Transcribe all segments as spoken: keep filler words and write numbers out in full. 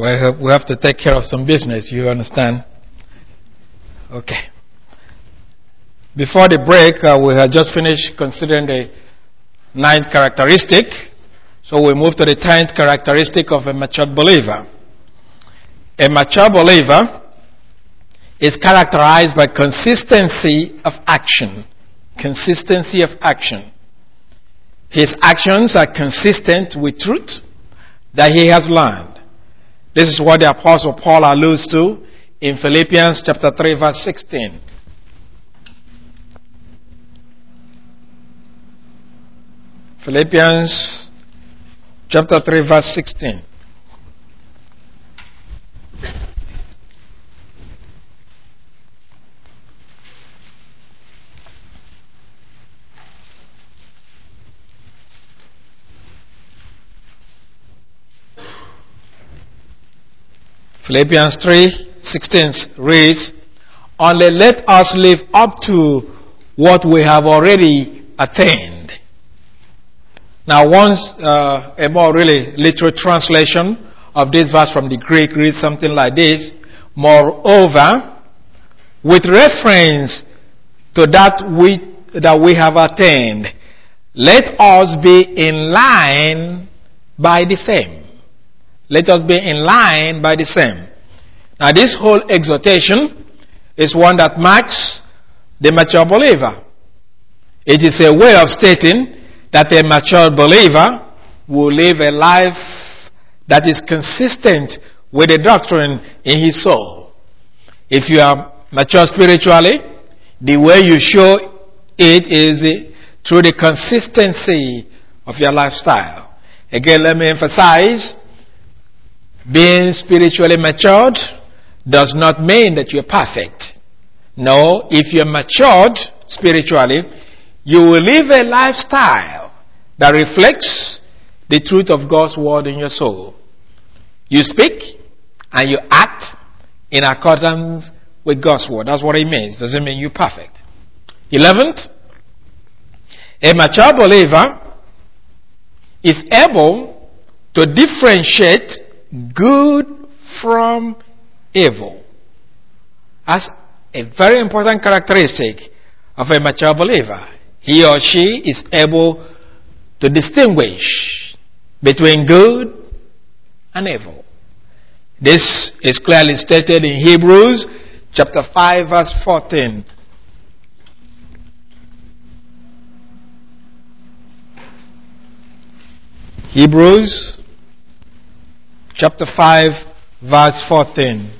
We have, we have to take care of some business, you understand? Okay. Before the break, uh, we had just finished considering the ninth characteristic. So we move to the tenth characteristic of a mature believer. A mature believer is characterized by consistency of action. Consistency of action. His actions are consistent with truth that he has learned. This is what the Apostle Paul alludes to in Philippians chapter three verse sixteen. Philippians chapter three verse sixteen. Philippians three sixteen reads, "Only let us live up to what we have already attained." Now, once uh, a more really literal translation of this verse from the Greek reads something like this: "Moreover, with reference to that we that we have attained, let us be in line by the same." Let us be in line by the same. Now, this whole exhortation is one that marks the mature believer. It is a way of stating that a mature believer will live a life that is consistent with the doctrine in his soul. If you are mature spiritually, the way you show it is through the consistency of your lifestyle. Again, let me emphasize, being spiritually matured does not mean that you're perfect. No, if you're matured spiritually, you will live a lifestyle that reflects the truth of God's word in your soul. You speak and you act in accordance with God's word. That's what it means. Doesn't mean you're perfect. Eleventh, a mature believer is able to differentiate good from evil. That's a very important characteristic of a mature believer. He or she is able to distinguish between good and evil. This is clearly stated in Hebrews chapter five verse fourteen. Hebrews chapter five verse fourteen.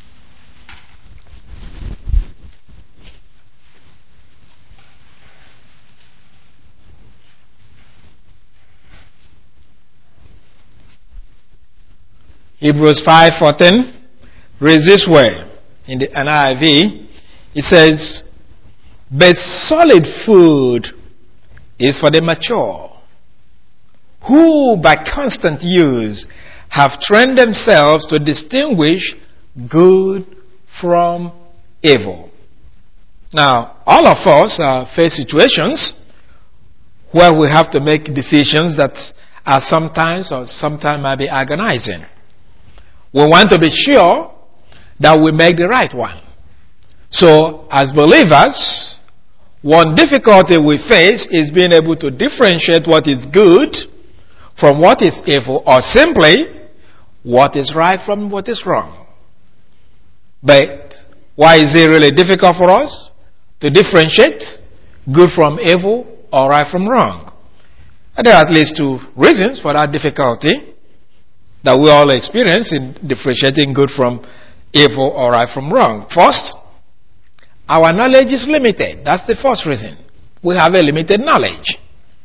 Hebrews five fourteen reads this way in the N I V. It says, "But solid food is for the mature, who by constant use have trained themselves to distinguish good from evil." Now, all of us uh, face situations where we have to make decisions that are sometimes or sometimes might be agonizing. We want to be sure that we make the right one. So, as believers, one difficulty we face is being able to differentiate what is good from what is evil, or simply what is right from what is wrong. But why is it really difficult for us to differentiate good from evil or right from wrong? And there are at least two reasons for that difficulty that we all experience in differentiating good from evil or right from wrong. First, our knowledge is limited. That's the first reason. We have a limited knowledge.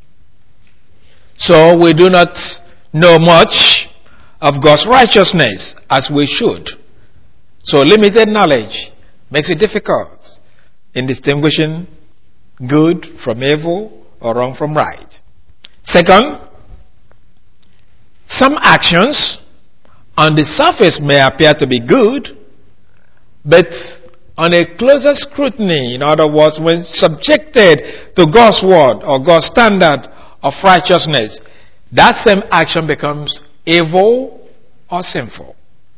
So we do not know much of God's righteousness as we should. So limited knowledge makes it difficult in distinguishing good from evil or wrong from right. Second, some actions on the surface may appear to be good, but on a closer scrutiny, in other words, when subjected to God's word or God's standard of righteousness, that same action becomes evil or sinful.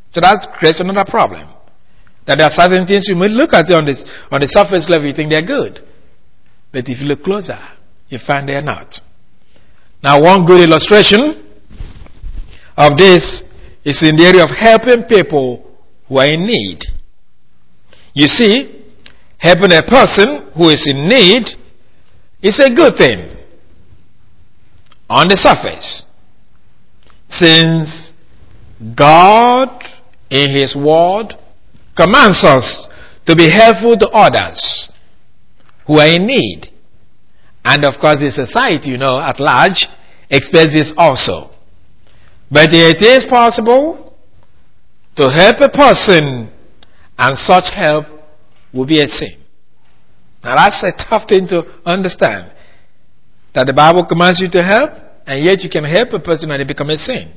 So that creates another problem. That there are certain things you may look at it on this on the surface level, you think they're good. But if you look closer, you find they're not. Now, one good illustration of this is in the area of helping people who are in need. You see, helping a person who is in need is a good thing on the surface, since God in His Word commands us to be helpful to others who are in need. And of course the society, you know, at large expects this also. But it is possible to help a person and such help will be a sin. Now that's a tough thing to understand. That the Bible commands you to help, and yet you can help a person and it becomes a sin.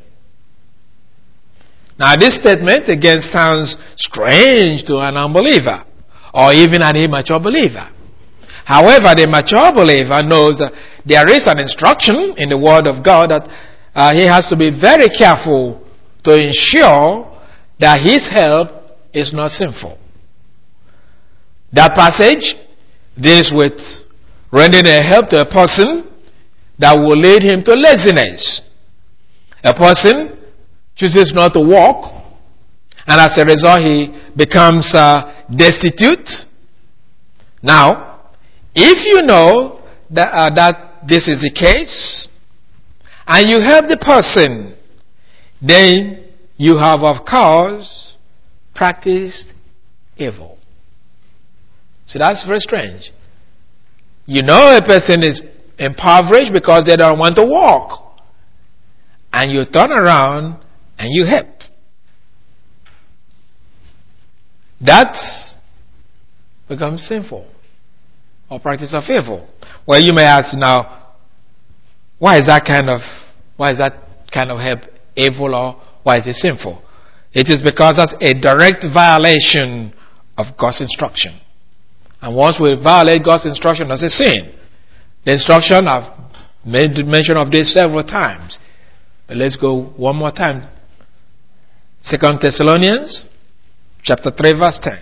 Now this statement again sounds strange to an unbeliever or even an immature believer. However, the mature believer knows that there is an instruction in the Word of God that uh, he has to be very careful to ensure that his help is not sinful. That passage deals with rendering a help to a person that will lead him to laziness. A person chooses not to walk, and as a result he becomes uh, destitute. Now, if you know that, uh, that this is the case, and you help the person, then you have, of course, practiced evil. So that's very strange. You know a person is impoverished because they don't want to walk, and you turn around and you help. That becomes sinful or practice of evil. Well, you may ask now, why is that kind of why is that kind of help evil, or why is it sinful? It is because that's a direct violation of God's instruction. And once we violate God's instruction, that's a sin. The instruction, I've made mention of this several times. But let's go one more time. Second Thessalonians chapter three verse ten.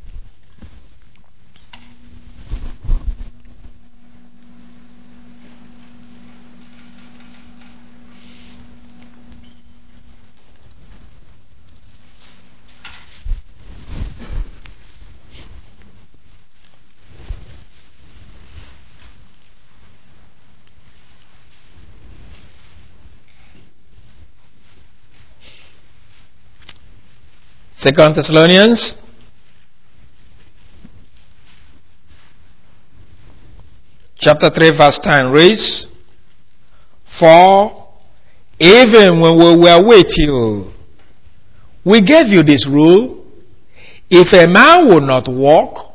Second Thessalonians chapter three verse ten reads, "For even when we were with you, we gave you this rule: if a man will not walk,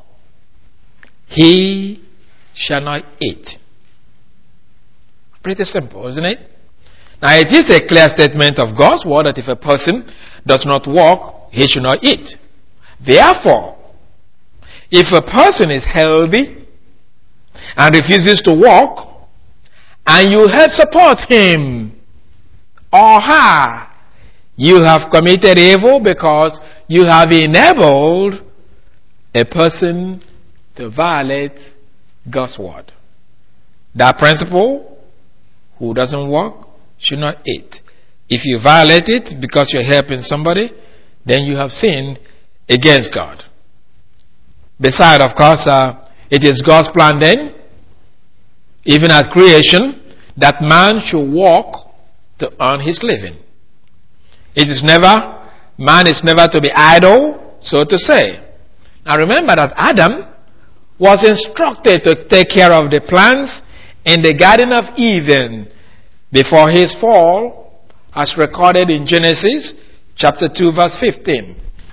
he shall not eat." Pretty simple, isn't it? Now it is a clear statement of God's word that if a person does not walk, he should not eat. Therefore, if a person is healthy and refuses to walk, and you help support him or her, you have committed evil because you have enabled a person to violate God's word. That principle, who doesn't walk should not eat. If you violate it because you're helping somebody, then you have sinned against God. Besides, of course, uh, it is God's plan then, even at creation, that man should walk to earn his living. It is never, man is never to be idle, so to say. Now remember that Adam was instructed to take care of the plants in the Garden of Eden before his fall, as recorded in Genesis chapter two verse fifteen.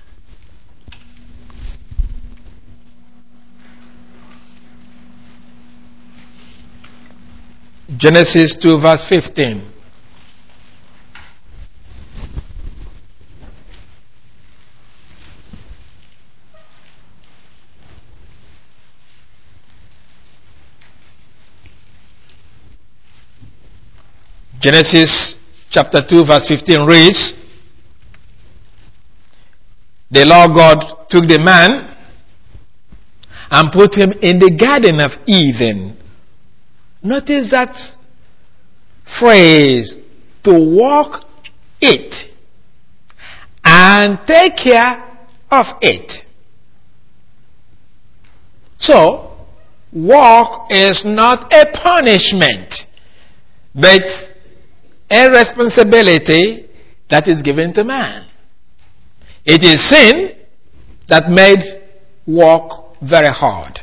Genesis two verse fifteen. Genesis chapter two verse fifteen reads, the Lord God took the man and put him in the Garden of Eden. Notice that phrase, to walk it and take care of it. So, walk is not a punishment, but a responsibility that is given to man. It is sin that made walk very hard.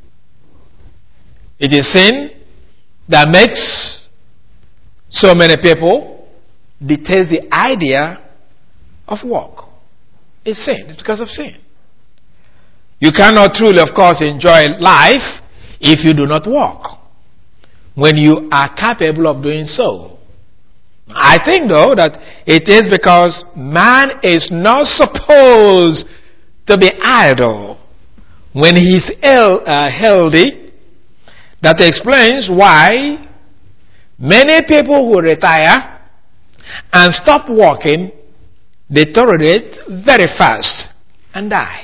It is sin that makes so many people detest the idea of walk. It's sin. It's because of sin. You cannot truly, of course, enjoy life if you do not walk, when you are capable of doing so. I think, though, that it is because man is not supposed to be idle when he's ill, uh, healthy. That explains why many people who retire and stop walking deteriorate very fast and die.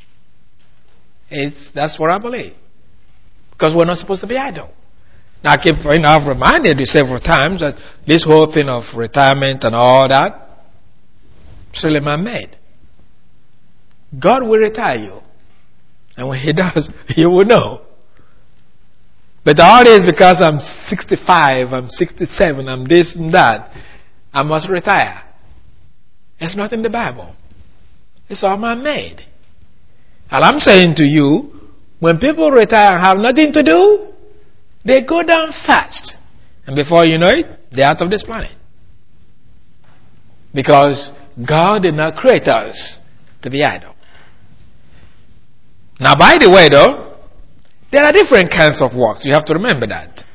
It's, that's what I believe. Because we're not supposed to be idle. Now, I keep, you know, I've reminded you several times that this whole thing of retirement and all that, it's really man-made. God will retire you. And when He does, you will know. But all this because I'm sixty-five, I'm sixty-seven, I'm this and that, I must retire. It's not in the Bible. It's all man-made. And I'm saying to you, when people retire and have nothing to do, they go down fast. And before you know it, they're out of this planet. Because God did not create us to be idle. Now, by the way, though, there are different kinds of works. You have to remember that.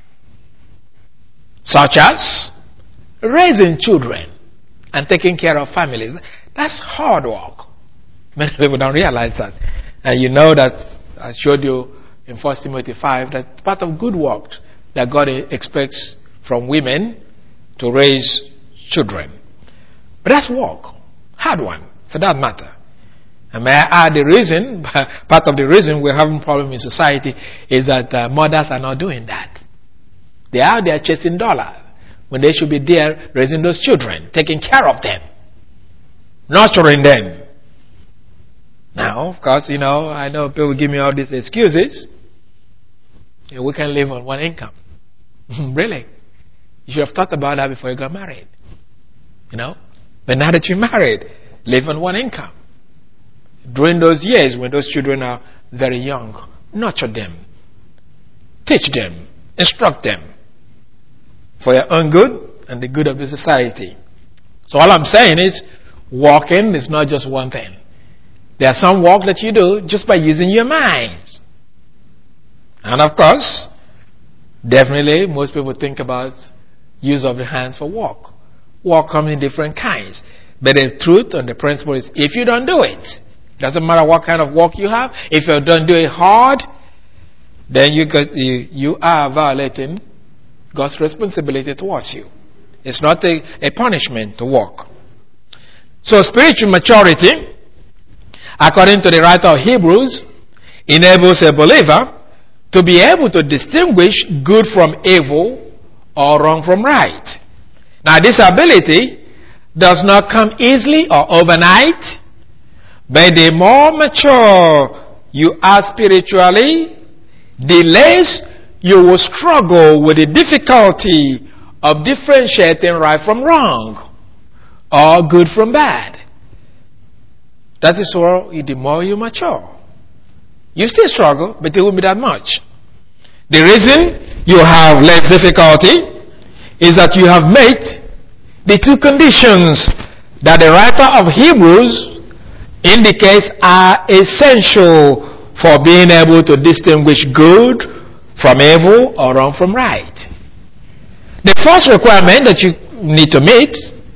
Such as raising children and taking care of families. That's hard work. Many people don't realize that. And you know that I showed you in First Timothy five that part of good work that God expects from women to raise children. But that's work. Hard one, for that matter. And may I add the reason, part of the reason we're having problems in society is that uh, mothers are not doing that. They are out there chasing dollars when they should be there raising those children, taking care of them, nurturing them. Now, of course, you know, I know people give me all these excuses. You know, we can live on one income. Really? You should have thought about that before you got married. You know? But now that you're married, live on one income. During those years when those children are very young, nurture them. Teach them. Instruct them. For your own good and the good of the society. So all I'm saying is, walking is not just one thing. There are some work that you do just by using your minds. And of course, definitely most people think about use of the hands for work. Work comes in different kinds. But the truth and the principle is, if you don't do it, doesn't matter what kind of work you have, if you don't do it hard, then you, you, you are violating God's responsibility towards you. It's not a, a punishment to work. So spiritual maturity, according to the writer of Hebrews, enables a believer to be able to distinguish good from evil or wrong from right. Now, this ability does not come easily or overnight, but the more mature you are spiritually, the less you will struggle with the difficulty of differentiating right from wrong or good from bad. That is why the more you mature, you still struggle, but it won't be that much. The reason you have less difficulty is that you have met the two conditions that the writer of Hebrews indicates are essential for being able to distinguish good from evil or wrong from right. The first requirement that you need to meet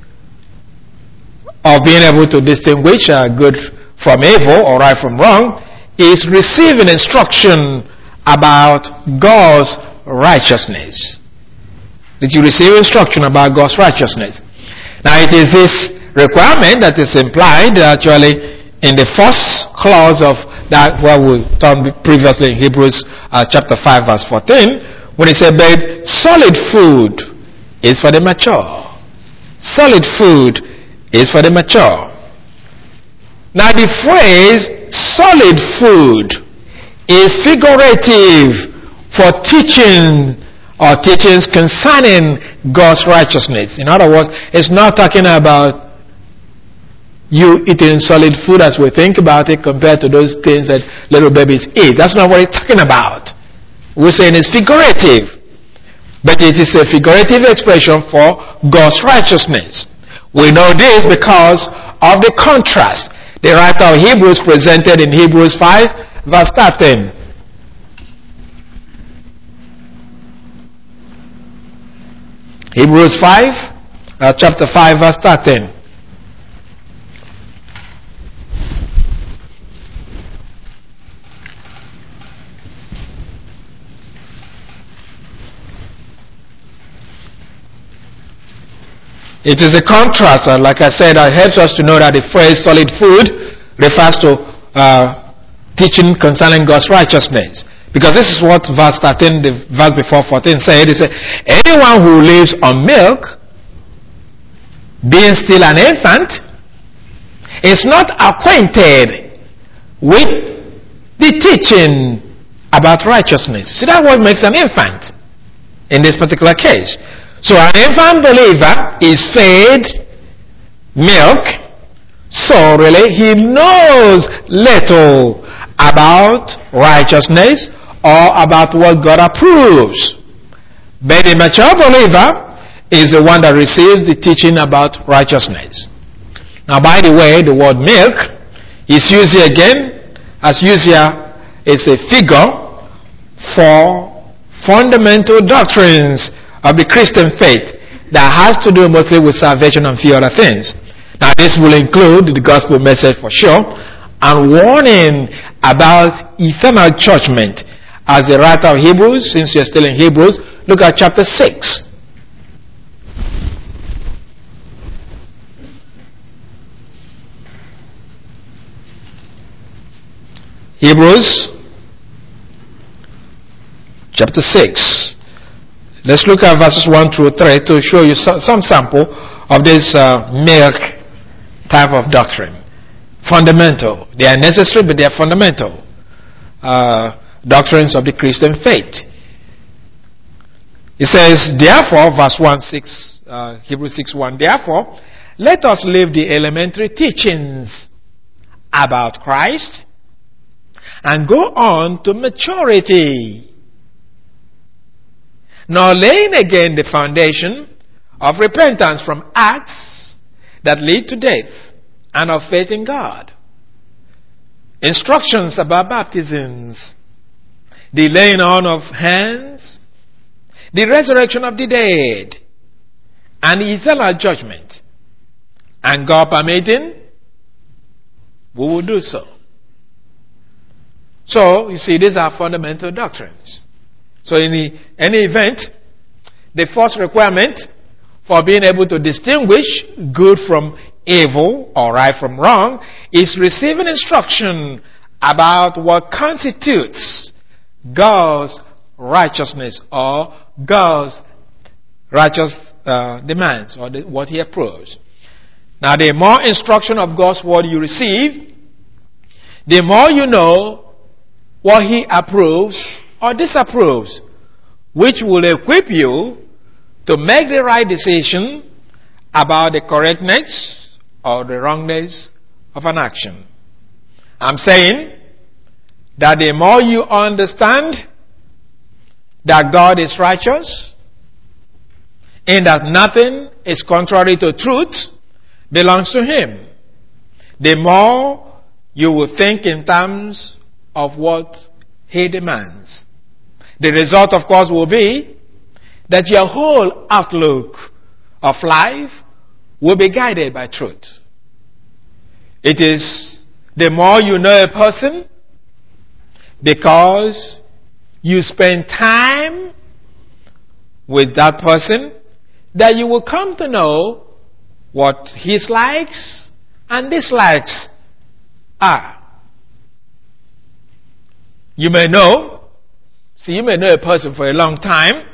of being able to distinguish uh, good from evil or right from wrong is receiving instruction about God's righteousness. Did you receive instruction about God's righteousness? Now, it is this requirement that is implied actually in the first clause of that where we talked previously in Hebrews uh, chapter five verse fourteen, when it said, but solid food is for the mature. Solid food is for the mature. Now the phrase solid food is figurative for teaching or teachings concerning God's righteousness. In other words, it's not talking about you eating solid food as we think about it compared to those things that little babies eat. That's not what it's talking about. We're saying it's figurative. But it is a figurative expression for God's righteousness. We know this because of the contrast the writer of Hebrews presented in Hebrews five verse thirteen. Hebrews five, uh, chapter five verse thirteen. It is a contrast, and like I said, it helps us to know that the phrase solid food refers to uh, teaching concerning God's righteousness. Because this is what verse thirteen, the verse before fourteen said. It said, anyone who lives on milk, being still an infant, is not acquainted with the teaching about righteousness. See, that's what makes an infant in this particular case. So an infant believer is fed milk, so really he knows little about righteousness or about what God approves. But a mature believer is the one that receives the teaching about righteousness. Now, by the way, the word milk is used here again, as used here, is a figure for fundamental doctrines of the Christian faith that has to do mostly with salvation and few other things. Now, this will include the gospel message for sure, and warning about ephemeral judgment. As the writer of Hebrews, since you're still in Hebrews, look at chapter six. Hebrews chapter six. Let's look at verses one through three to show you some sample of this uh, milk type of doctrine. Fundamental. They are necessary, but they are fundamental. Uh, doctrines of the Christian faith. It says, therefore, verse one, six, uh, Hebrews six one, therefore, let us leave the elementary teachings about Christ and go on to maturity, now laying again the foundation of repentance from acts that lead to death and of faith in God. Instructions about baptisms, the laying on of hands, the resurrection of the dead, and eternal judgment. And God permitting, we will do so. So, you see, these are fundamental doctrines. So in the, any event, the first requirement for being able to distinguish good from evil or right from wrong is receiving instruction about what constitutes God's righteousness or God's righteous uh, demands or the, what He approves. Now, the more instruction of God's word you receive, the more you know what He approves or disapproves, which will equip you to make the right decision about the correctness or the wrongness of an action. I'm saying that the more you understand that God is righteous, and that nothing is contrary to truth, belongs to Him, the more you will think in terms of what He demands. The result, of course, will be that your whole outlook of life will be guided by truth. It is the more you know a person, because you spend time with that person, that you will come to know what his likes and dislikes are. You may know, see, you may know a person for a long time,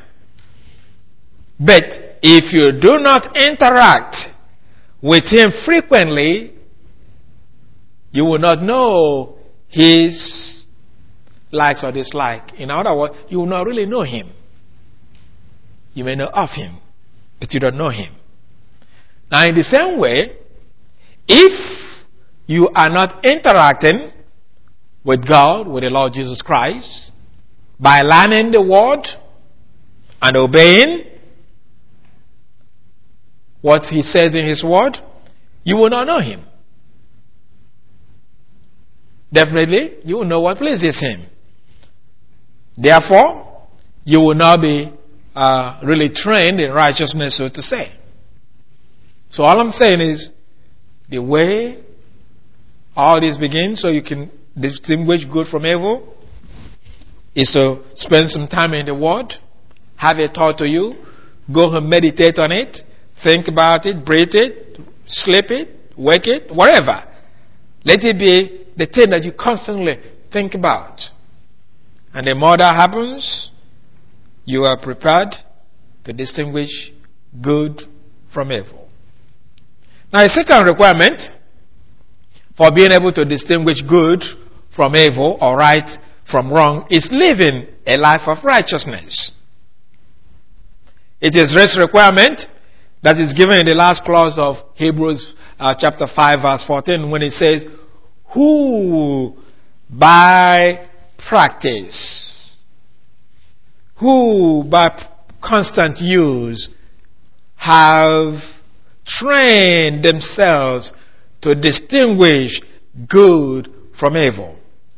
but if you do not interact with him frequently, you will not know his likes or dislikes. In other words, you will not really know him. You may know of him, but you don't know him. Now, in the same way, if you are not interacting with God, with the Lord Jesus Christ, by learning the word and obeying what he says in his word, you will not know him. Definitely, you will know what pleases him. Therefore, you will not be uh, really trained in righteousness, so to say. So all I'm saying is, the way all this begins, so you can distinguish good from evil, is to spend some time in the Word, have it taught to you, go and meditate on it, think about it, breathe it, sleep it, wake it, whatever. Let it be the thing that you constantly think about. And the more that happens, you are prepared to distinguish good from evil. Now, a second requirement for being able to distinguish good from evil or right from wrong is living a life of righteousness. It is this requirement that is given in the last clause of Hebrews uh, chapter five verse fourteen when it says, who by practice, who by constant use have trained themselves to distinguish good from evil.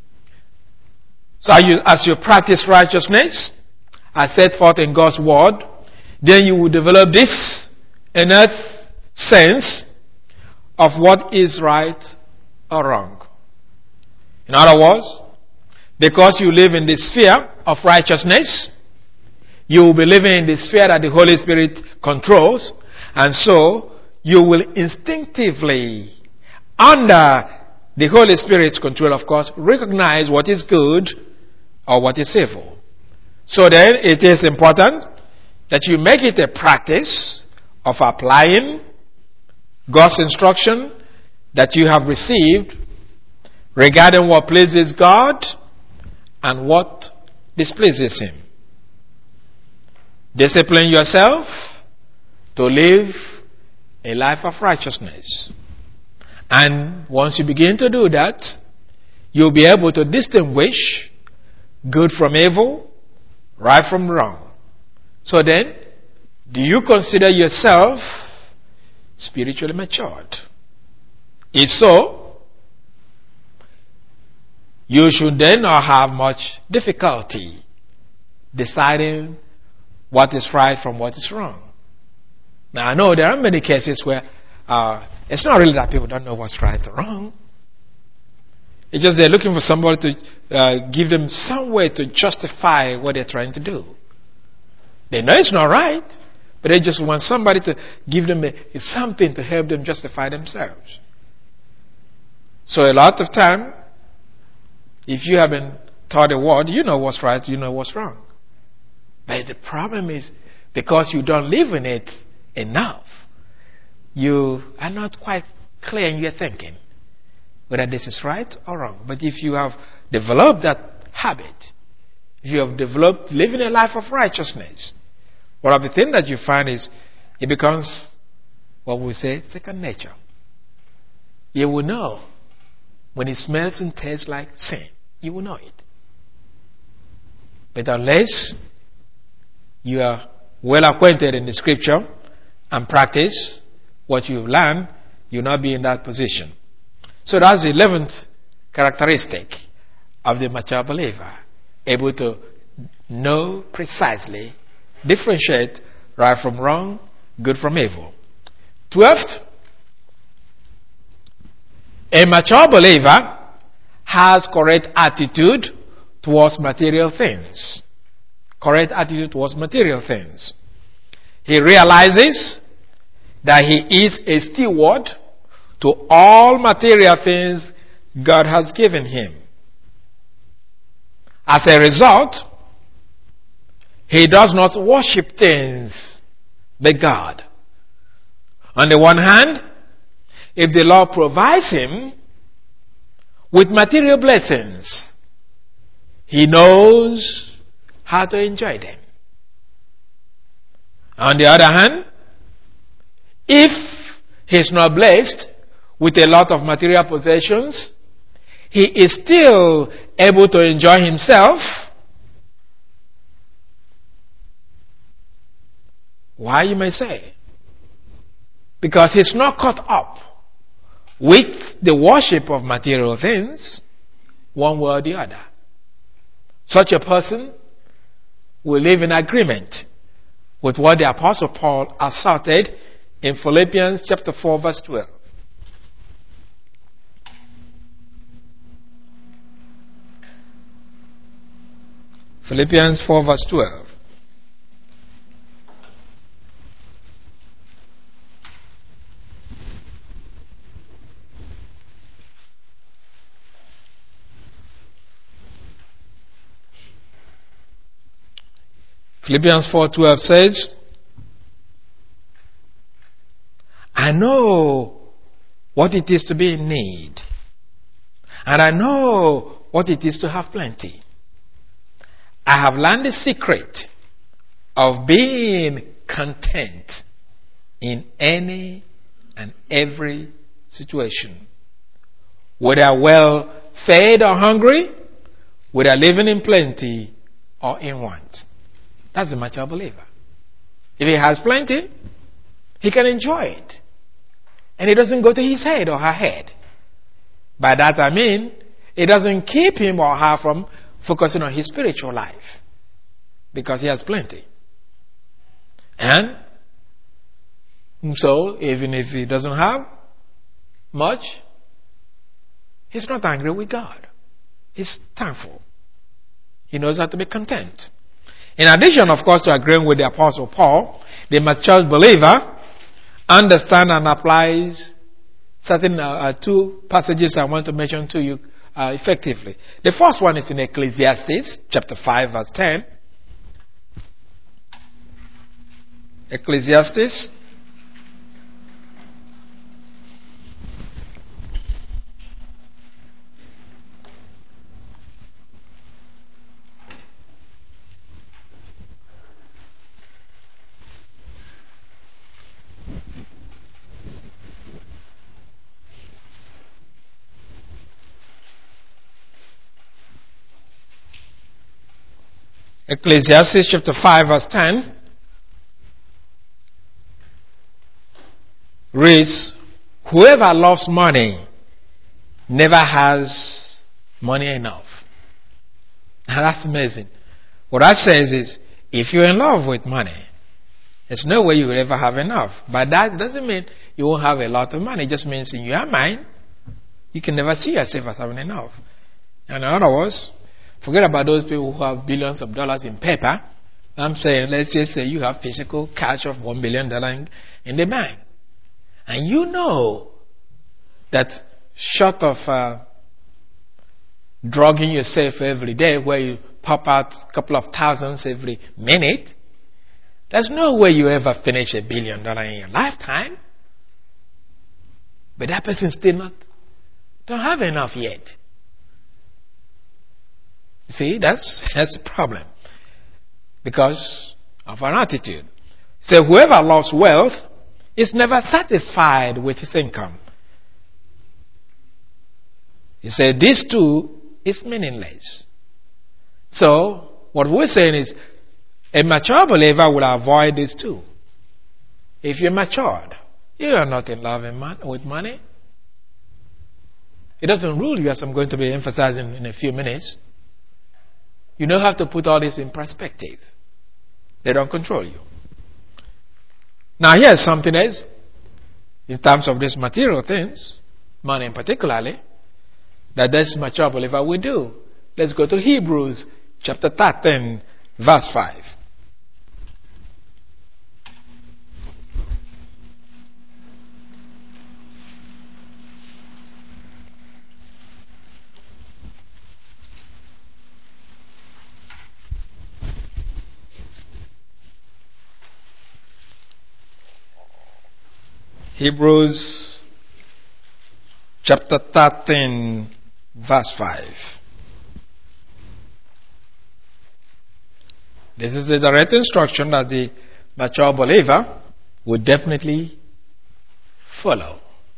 So you, as you practice righteousness, as set forth in God's word, then you will develop this innate sense of what is right or wrong. In other words, because you live in the sphere of righteousness, you will be living in the sphere that the Holy Spirit controls, and so you will instinctively, under the Holy Spirit's control, of course, recognize what is good or what is evil. So then it is important that you make it a practice of applying God's instruction that you have received regarding what pleases God and what displeases Him. Discipline yourself to live a life of righteousness. And once you begin to do that, you'll be able to distinguish good from evil, right from wrong. So then, do you consider yourself spiritually matured? If so, you should then not have much difficulty deciding what is right from what is wrong. Now, I know there are many cases where uh, it's not really that people don't know what's right or wrong. It's just they're looking for somebody to uh, give them some way to justify what they're trying to do. They know it's not right, but they just want somebody to give them a, something to help them justify themselves. So a lot of time, if you haven't taught a word, you know what's right, you know what's wrong. But the problem is, because you don't live in it enough, you are not quite clear in your thinking whether this is right or wrong. But if you have developed that habit, if you have developed living a life of righteousness, one of the things that you find is it becomes what we say second nature. You will know when it smells and tastes like sin. You will know it. But unless you are well acquainted in the scripture and practice what you've learned, you'll not be in that position. So that's the eleventh characteristic of the mature believer, able to know precisely, differentiate right from wrong, good from evil. Twelfth, a mature believer has correct attitude towards material things. Correct attitude towards material things. He realizes that he is a steward to all material things God has given him. As a result, he does not worship things but God. On the one hand, if the Lord provides him with material blessings, he knows how to enjoy them. On the other hand, if he's not blessed with a lot of material possessions, he is still able to enjoy himself. Why, you may say? Because he's not caught up with the worship of material things, one way or the other. Such a person will live in agreement with what the Apostle Paul asserted in Philippians chapter four verse twelve. Philippians four verse twelve. Philippians four twelve says, I know what it is to be in need, and I know what it is to have plenty. I have learned the secret of being content in any and every situation, whether well fed or hungry, whether living in plenty or in want. That's a mature believer. If he has plenty, he can enjoy it. And it doesn't go to his head or her head. By that I mean, it doesn't keep him or her from focusing on his spiritual life. Because he has plenty. And so, even if he doesn't have much, he's not angry with God. He's thankful. He knows how to be content. In addition, of course, to agreeing with the Apostle Paul, the mature believer understands and applies certain uh, uh, two passages I want to mention to you uh, effectively. The first one is in Ecclesiastes chapter five verse ten. Ecclesiastes Ecclesiastes chapter five verse ten reads, whoever loves money never has money enough. Now that's amazing. What that says is, if you're in love with money, there's no way you will ever have enough. But that doesn't mean you won't have a lot of money. It just means in your mind, you can never see yourself as having enough. And in other words, forget about those people who have billions of dollars in paper. I'm saying, let's just say you have physical cash of one billion dollars in, in the bank. And you know that short of uh, drugging yourself every day where you pop out a couple of thousands every minute, there's no way you ever finish a billion dollars in your lifetime. But that person still not don't have enough yet. See, that's that's a problem. Because of an attitude. So whoever loves wealth is never satisfied with his income. He said this too is meaningless. So what we're saying is a mature believer will avoid this too. If you're matured, you are not in love with money. It doesn't rule you, as I'm going to be emphasizing in a few minutes. You don't have to put all this in perspective. They don't control you. Now here's something else. In terms of these material things, money particularly, that this mature believer will do. Let's go to Hebrews chapter thirteen, verse five. Hebrews chapter thirteen, verse five. This is a direct instruction that the mature believer would definitely follow.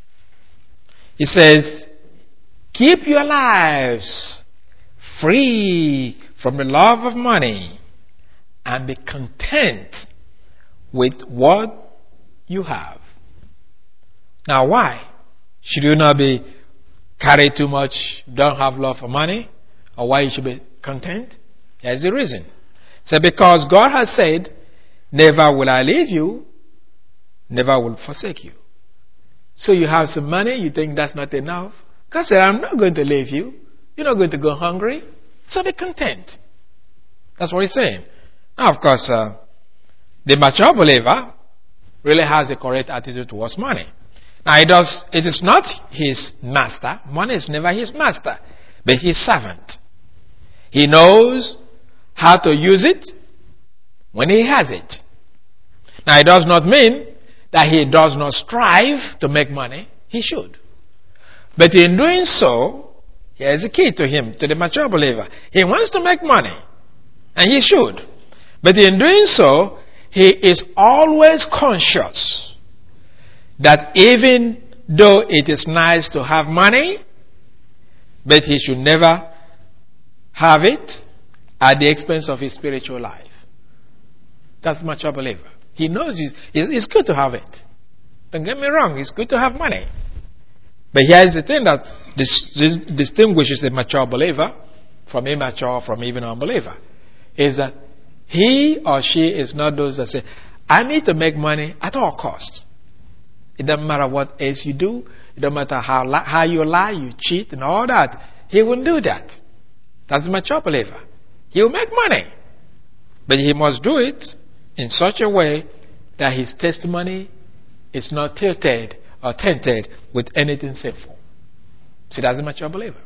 He says, keep your lives free from the love of money and be content with what you have. Now why should you not be carried too much, don't have love for money, or why you should be content? Here's the reason. So because God has said, never will I leave you, never will forsake you. So you have some money, you think that's not enough. God said, I'm not going to leave you. You're not going to go hungry. So be content. That's what he's saying. Now, of course, uh, the mature believer really has a correct attitude towards money. Now, it does, it is not his master. Money is never his master, but his servant. He knows how to use it when he has it. Now, it does not mean that he does not strive to make money. He should. But in doing so, here is the key to him, to the mature believer. He wants to make money, and he should. But in doing so, he is always conscious that even though it is nice to have money, but he should never have it at the expense of his spiritual life. That's a mature believer. He knows it's, it's good to have it. Don't get me wrong, it's good to have money. But here's the thing that dis- distinguishes a mature believer from immature, from even an unbeliever, is that he or she is not those that say, I need to make money at all costs. It doesn't matter what else you do. It doesn't matter how, li- how you lie, you cheat and all that. He wouldn't do that. That's a mature believer. He will make money. But he must do it in such a way that his testimony is not tilted or tainted with anything sinful. See, that's a mature believer.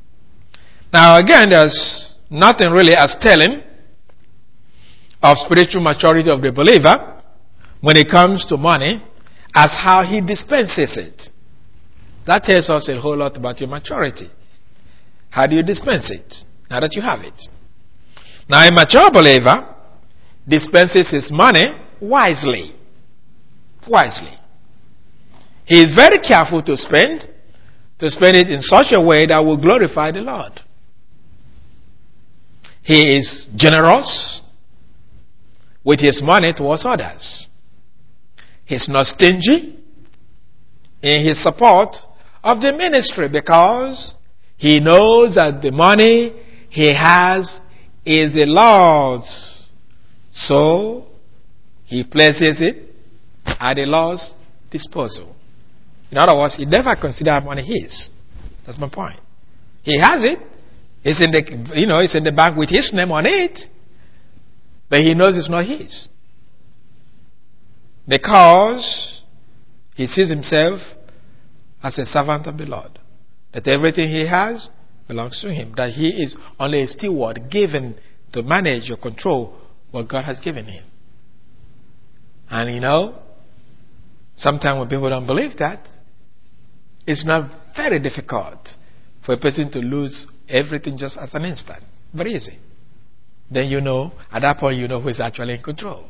Now again, there's nothing really as telling of spiritual maturity of the believer when it comes to money as how he dispenses it. That tells us a whole lot about your maturity. How do you dispense it now that you have it? Now a mature believer dispenses his money wisely. Wisely. He is very careful to spend, to spend it in such a way that will glorify the Lord. He is generous with his money towards others. He's not stingy in his support of the ministry because he knows that the money he has is the Lord's. So he places it at the Lord's disposal. In other words, he never considers money his. That's my point. He has it. It's in the, you know, it's in the bank with his name on it. But he knows it's not his. Because he sees himself as a servant of the Lord. That everything he has belongs to him. That he is only a steward given to manage or control what God has given him. And you know, sometimes when people don't believe that, it's not very difficult for a person to lose everything just as an instant. Very easy. Then you know, at that point you know who is actually in control.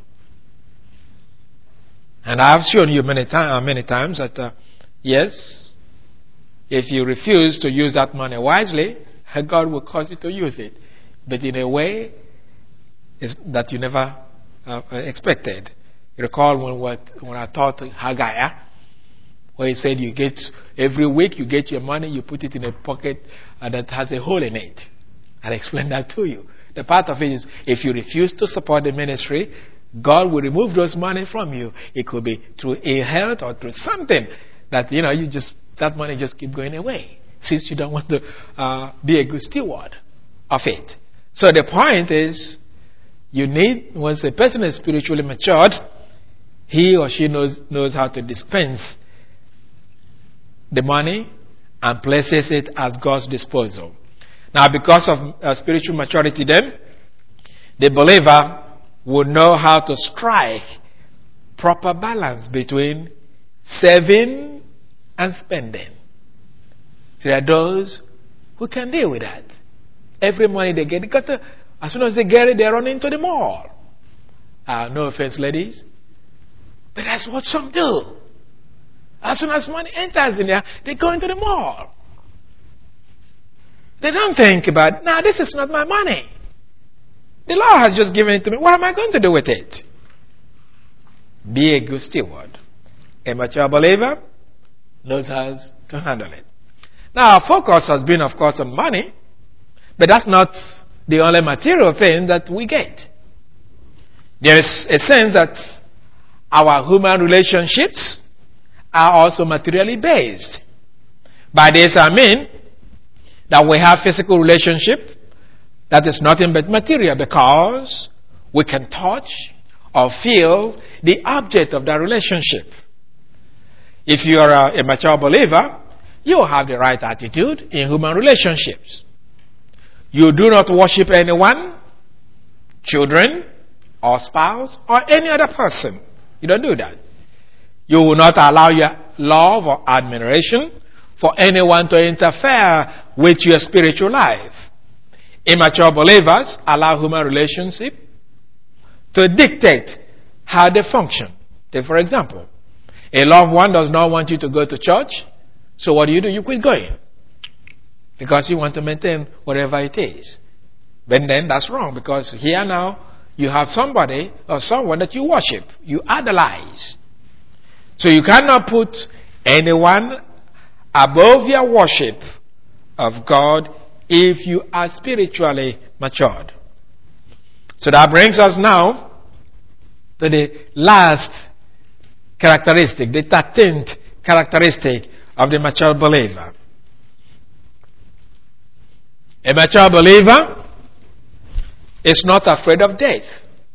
And I've shown you many, time, many times that, uh, yes, if you refuse to use that money wisely, God will cause you to use it. But in a way that you never uh, expected. You recall when, what, when I taught Haggai, where he said you get, every week you get your money, you put it in a pocket uh, that has a hole in it. I explained that to you. The part of it is, if you refuse to support the ministry, God will remove those money from you. It could be through ill health or through something that, you know, you just, that money just keep going away since you don't want to uh, be a good steward of it. So the point is, you need, once a person is spiritually matured, he or she knows, knows how to dispense the money and places it at God's disposal. Now, because of uh, spiritual maturity then, the believer will know how to strike proper balance between saving and spending. So there are those who can deal with that. Every money they get, they got to, as soon as they get it, they run into the mall. Uh, no offense, ladies. But that's what some do. As soon as money enters in there, they go into the mall. They don't think about, nah, this is not my money. The Lord has just given it to me. What am I going to do with it? Be a good steward. A mature believer knows how to handle it. Now, our focus has been, of course, on money, but that's not the only material thing that we get. There is a sense that our human relationships are also materially based. By this I mean that we have physical relationship that is nothing but material, because we can touch or feel the object of that relationship. If you are a, a mature believer, you have the right attitude in human relationships. You do not worship anyone, children, or spouse, or any other person. You don't do that. You will not allow your love or admiration for anyone to interfere with your spiritual life. Immature believers allow human relationship to dictate how they function. Take, for example, a loved one does not want you to go to church, so what do you do? You quit going, because you want to maintain whatever it is. But then that's wrong, because here now you have somebody or someone that you worship, you idolize. So you cannot put anyone above your worship of God if you are spiritually matured. So that brings us now to the last characteristic, the thirteenth characteristic of the mature believer. A mature believer is not afraid of death.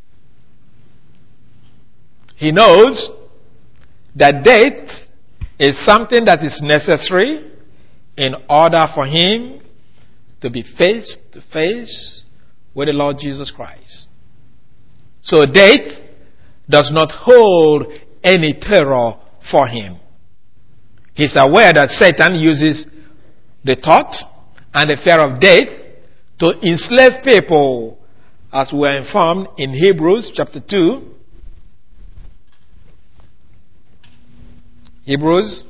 He knows that death is something that is necessary in order for him to be face to face with the Lord Jesus Christ. So death does not hold any terror for him. He's aware that Satan uses the thought and the fear of death to enslave people, as we are informed in Hebrews chapter two. Hebrews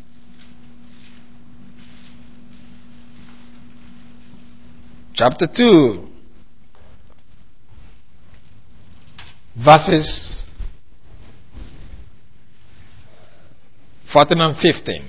chapter two, verses fourteen and fifteen.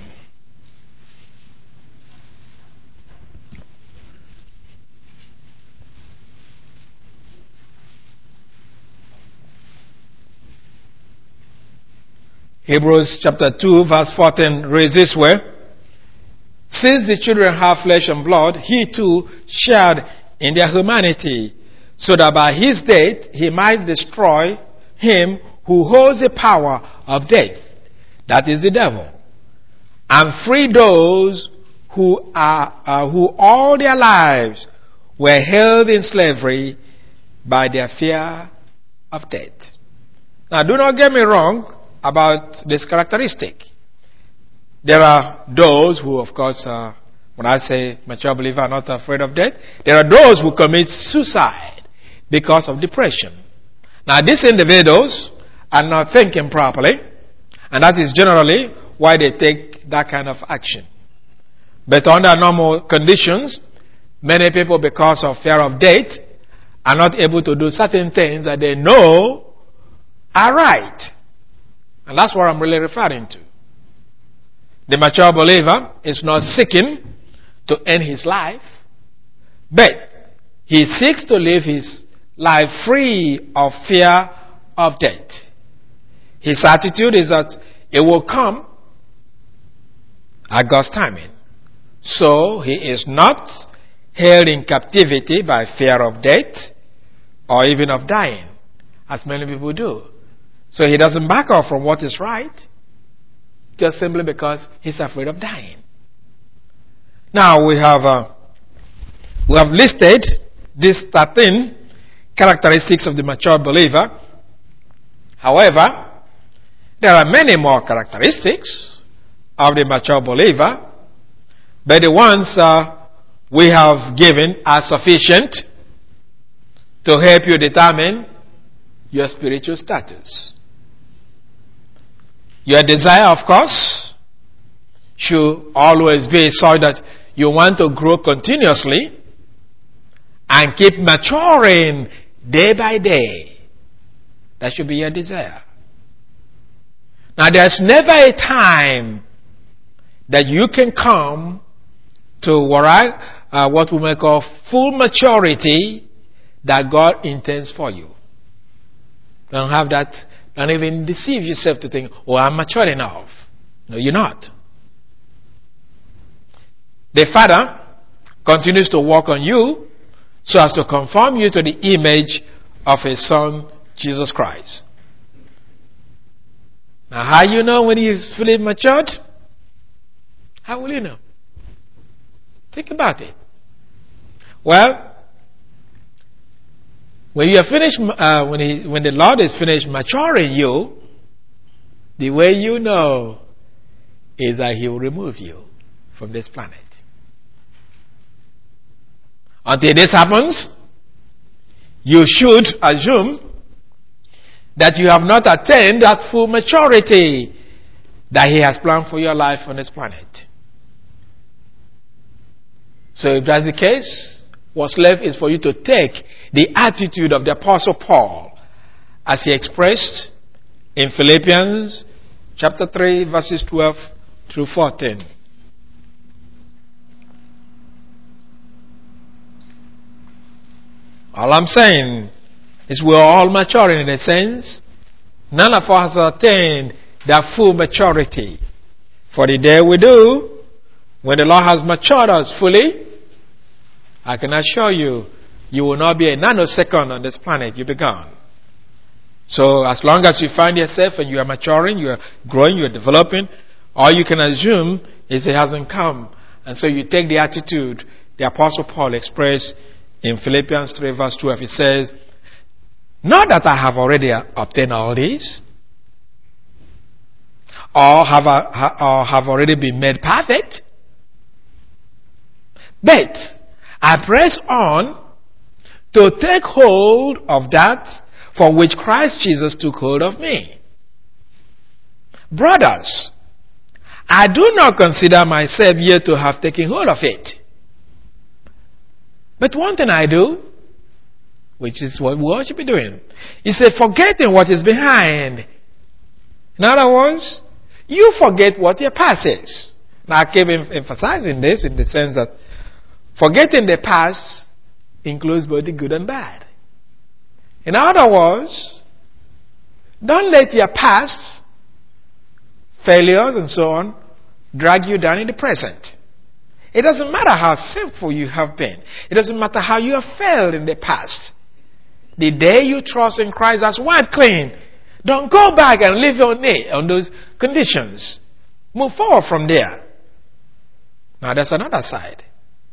Hebrews chapter two, verse fourteen reads this way: Since the children have flesh and blood, he too shared in their humanity, so that by his death he might destroy him who holds the power of death, that is the devil, and free those who are uh, who all their lives were held in slavery by their fear of death. Now, do not get me wrong about this characteristic. There are those who, of course, uh, when I say mature believer are not afraid of death, there are those who commit suicide because of depression. Now, these individuals are not thinking properly, and that is generally why they take that kind of action. But under normal conditions, many people, because of fear of death, are not able to do certain things that they know are right. And that's what I'm really referring to. The mature believer is not seeking to end his life, but he seeks to live his life free of fear of death. His attitude is that it will come at God's timing. So he is not held in captivity by fear of death or even of dying, as many people do. So he doesn't back off from what is right, just simply because he's afraid of dying. Now we have uh, we have listed these thirteen characteristics of the mature believer. However, There are many more characteristics of the mature believer, but the ones uh, we have given are sufficient to help you determine your spiritual status. Your desire, of course, should always be so that you want to grow continuously and keep maturing day by day. That should be your desire. Now, there's never a time that you can come to what, I, uh, what we may call full maturity that God intends for you. Don't have that. Don't even deceive yourself to think, oh, I'm mature enough. No, you're not. The Father continues to work on you so as to conform you to the image of His Son, Jesus Christ. Now, how you know when you're fully matured? How will you know? Think about it. Well, when you are finished, uh, when he, when the Lord is finished maturing you, the way you know is that He will remove you from this planet. Until this happens, you should assume that you have not attained that full maturity that He has planned for your life on this planet. So if that's the case, what's left is for you to take the attitude of the Apostle Paul as he expressed in Philippians chapter three verses twelve through fourteen. All I'm saying is we're all maturing in a sense. None of us has attained that full maturity. For the day we do, when the Lord has matured us fully, I can assure you, you will not be a nanosecond on this planet. You'll be gone. So as long as you find yourself and you are maturing, you are growing, you are developing, all you can assume is it hasn't come. And so you take the attitude the Apostle Paul expressed in Philippians three verse twelve. It says, not that I have already obtained all this, or have, or have already been made perfect, but I press on to take hold of that for which Christ Jesus took hold of me. Brothers, I do not consider myself yet to have taken hold of it. But one thing I do, which is what we ought to be doing, is a forgetting what is behind. In other words, you forget what your past is. Now I keep emphasizing this in the sense that forgetting the past includes both the good and bad. In other words, don't let your past, failures and so on, drag you down in the present. It doesn't matter how sinful you have been. It doesn't matter how you have failed in the past. The day you trust in Christ as wiped clean, don't go back and live on it, on those conditions. Move forward from there. Now there's another side.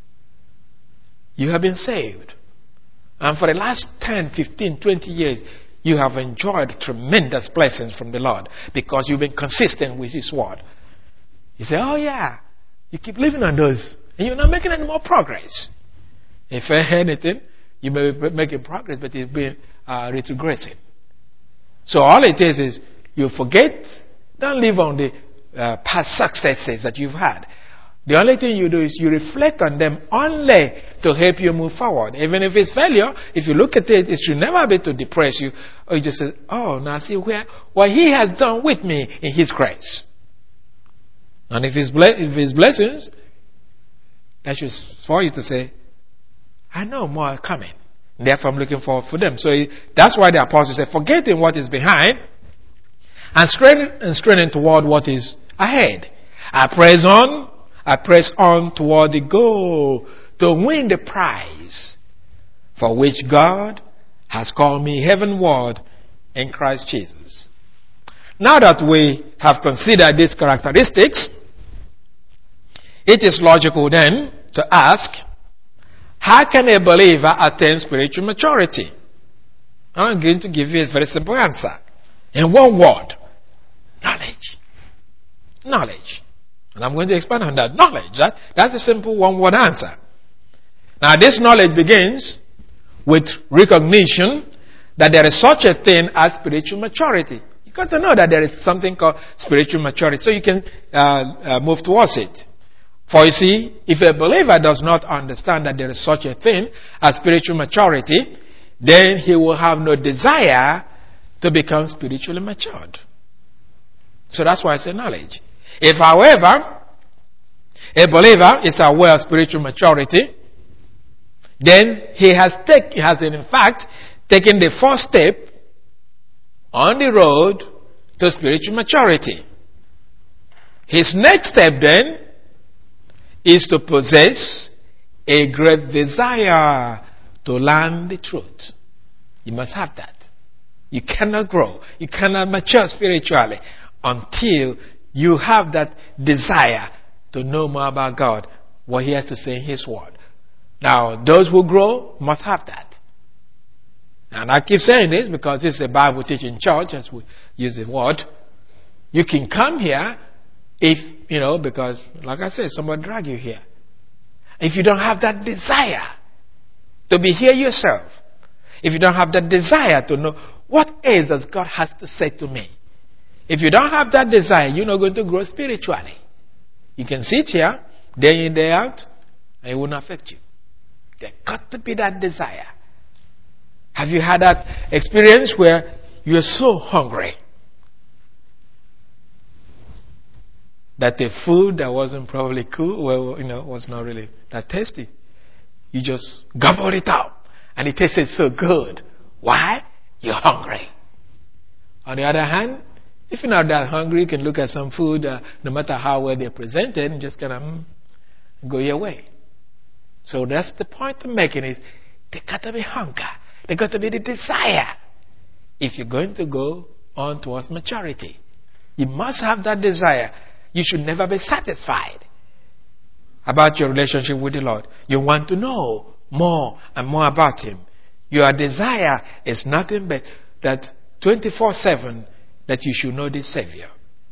You have been saved. And for the last ten, fifteen, twenty years, you have enjoyed tremendous blessings from the Lord because you've been consistent with His word. You say, oh yeah, you keep living on those and you're not making any more progress. If anything, you may be making progress, but it's been uh, retrogressing. So all it is is you forget, don't live on the uh, past successes that you've had. The only thing you do is you reflect on them only to help you move forward. Even if it's failure, if you look at it, it should never be to depress you. Or you just say, oh, now see where, what He has done with me in His grace. And if it's, ble- if it's blessings, that should for you to say, I know more are coming. Therefore, I'm looking forward for them. So he, that's why the apostle said, forgetting what is behind and straining, and straining toward what is ahead. I press on. I press on toward the goal to win the prize for which God has called me heavenward in Christ Jesus. Now that we have considered these characteristics, it is logical then to ask, how can a believer attain spiritual maturity? I'm going to give you a very simple answer. In one word. Knowledge. And I'm going to expand on that. Knowledge. That, that's a simple one-word answer. Now, this knowledge begins with recognition that there is such a thing as spiritual maturity. You got to know that there is something called spiritual maturity, so you can uh, uh, move towards it. For you see, if a believer does not understand that there is such a thing as spiritual maturity, then he will have no desire to become spiritually matured. So that's why I say knowledge. If, however, a believer is aware of spiritual maturity, then he has take, he has in fact taken the first step on the road to spiritual maturity. His next step then is to possess a great desire to learn the truth. You must have that. You cannot grow. You cannot mature spiritually until you have that desire to know more about God, what He has to say in His Word. Now, those who grow must have that. And I keep saying this because this is a Bible teaching church, as we use the word. You can come here if, you know, because, like I said, somebody drag you here. If you don't have that desire to be here yourself, if you don't have that desire to know what is that God has to say to me, if you don't have that desire, you're not going to grow spiritually. You can sit here, day in, day out, and it won't affect you. There got to be that desire. Have you had that experience where you're so hungry that the food that wasn't probably cool, well, you know, was not really that tasty, you just gobbled it up and it tasted so good? Why? You're hungry. On the other hand, if you're not that hungry, you can look at some food, uh, no matter how well they're presented, and just kind of mm, go your way. So that's the point I'm making, is there got to be hunger. There got to be the desire. If you're going to go on towards maturity, you must have that desire. You should never be satisfied about your relationship with the Lord. You want to know more and more about Him. Your desire is nothing but that twenty-four seven that you should know the Savior.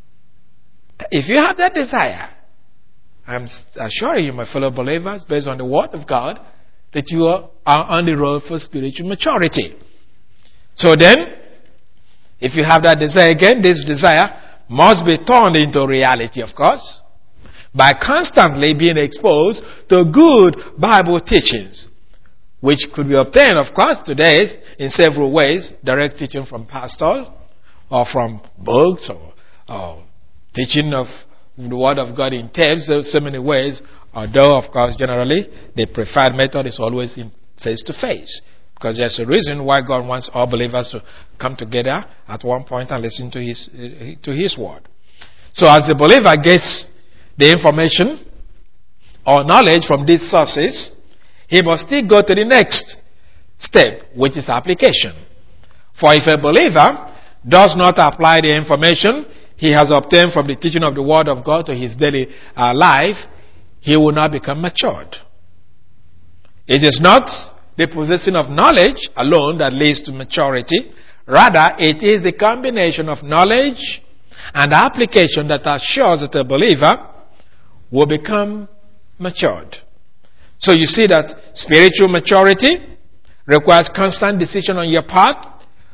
If you have that desire, I'm assuring you, my fellow believers, based on the Word of God, that you are on the road for spiritual maturity. So then, if you have that desire again, this desire must be turned into reality, of course, by constantly being exposed to good Bible teachings, which could be obtained, of course, today in several ways: direct teaching from pastors, or from books, or, or teaching of the Word of God in tapes. There are so many ways, although, of course, generally, the preferred method is always in face-to-face, because there's a reason why God wants all believers to come together at one point and listen to His, uh, to His Word. So as the believer gets the information or knowledge from these sources, he must still go to the next step, which is application. For if a believer does not apply the information he has obtained from the teaching of the Word of God to his daily uh, life, he will not become matured. It is not the possession of knowledge alone that leads to maturity. Rather, it is a combination of knowledge and application that assures that a believer will become matured. So you see that spiritual maturity requires constant decision on your part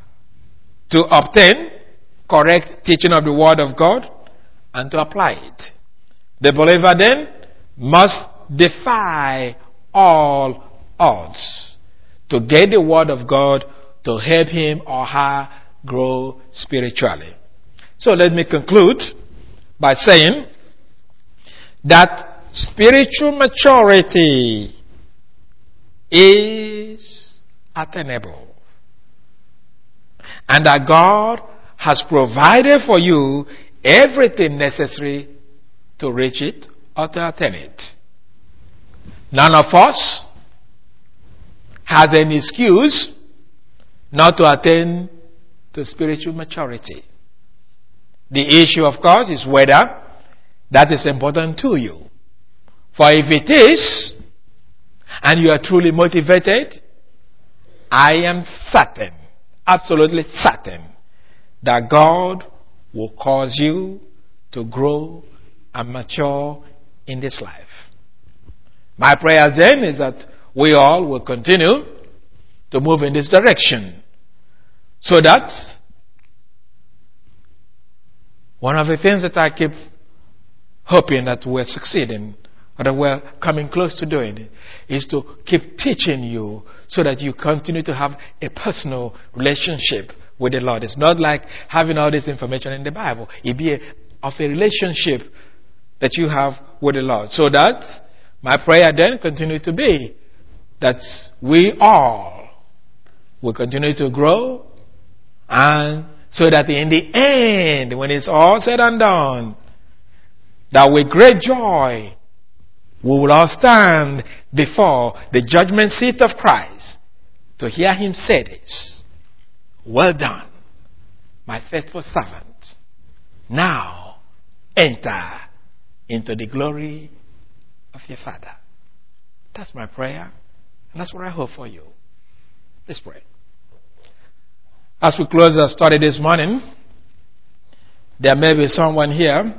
to obtain correct teaching of the Word of God and to apply it. The believer then must defy all odds to get the Word of God to help him or her grow spiritually. So let me conclude by saying that spiritual maturity is attainable, and that God has provided for you everything necessary to reach it or to attain it. None of us has any excuse not to attain to spiritual maturity. The issue, of course, is whether that is important to you. For if it is, and you are truly motivated, I am certain, absolutely certain, that God will cause you to grow and mature in this life. My prayer then is that we all will continue to move in this direction, so that one of the things that I keep hoping that we're succeeding, or that we're coming close to doing, is to keep teaching you so that you continue to have a personal relationship with the Lord. It's not like having all this information in the Bible. It be a, of a relationship that you have with the Lord. So that my prayer then continue to be that we all will continue to grow, and so that in the end, when it's all said and done, that with great joy we will all stand before the judgment seat of Christ to hear him say this: well done, my faithful servant. Now enter into the glory of your Father. That's my prayer, and that's what I hope for you. Let's pray. As we close our study this morning, there may be someone here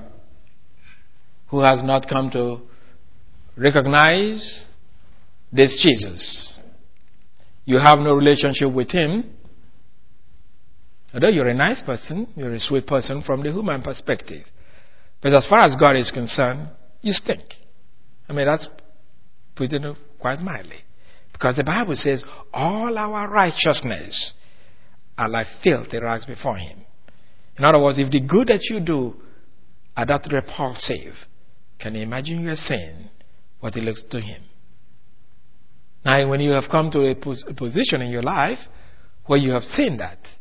who has not come to recognize this Jesus. You have no relationship with him. Although you're a nice person, you're a sweet person from the human perspective. But as far as God is concerned, you stink. I mean, that's putting it quite mildly. Because the Bible says all our righteousness are like filthy rags before him. In other words, if the good that you do are that repulsive, can you imagine your sin, what it looks to him? Now, when you have come to a, pos- a position in your life where you have seen that,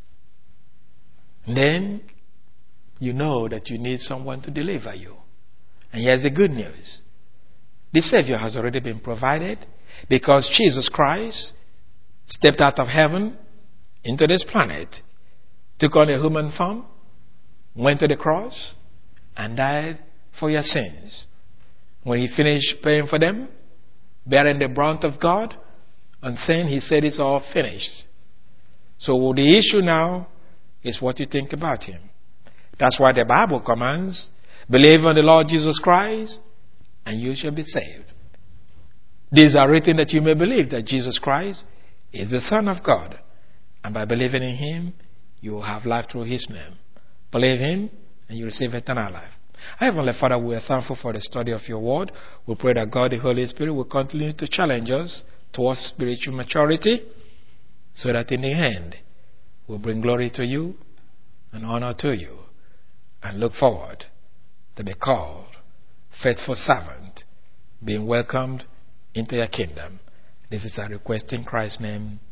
then you know that you need someone to deliver you. And here's the good news. The Savior has already been provided, because Jesus Christ stepped out of heaven into this planet, took on a human form, went to the cross, and died for your sins. When he finished paying for them, bearing the brunt of God and sin, he said it's all finished. So the issue now is what you think about him. That's why the Bible commands, believe on the Lord Jesus Christ and you shall be saved. These are written that you may believe that Jesus Christ is the Son of God, and by believing in him you will have life through his name. Believe him and you receive eternal life. Heavenly Father, we are thankful for the study of your word. We pray that God the Holy Spirit will continue to challenge us towards spiritual maturity, so that in the end we'll bring glory to you and honor to you, and look forward to be called faithful servant, being welcomed into your kingdom. This is our request in Christ's name.